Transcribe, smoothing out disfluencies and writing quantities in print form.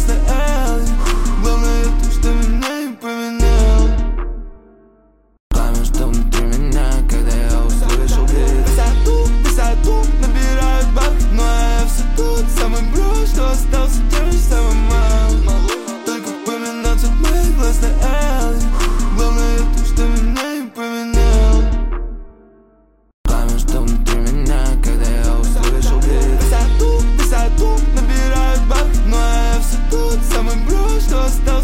классной Элли. Главное то, что меня не поменял. Пламя, что внутри меня, когда я услышал бит. Высоту, набирают баб, ну а я все тут. Самый бро, что остался тем же самым малым. Только вспоминаться в моей классной Элли. Главное то, что меня не поменял. Пламя, что внутри меня, когда я услышал бит. Высоту, набирают баб, ну а я все тут. Самый бро, что остался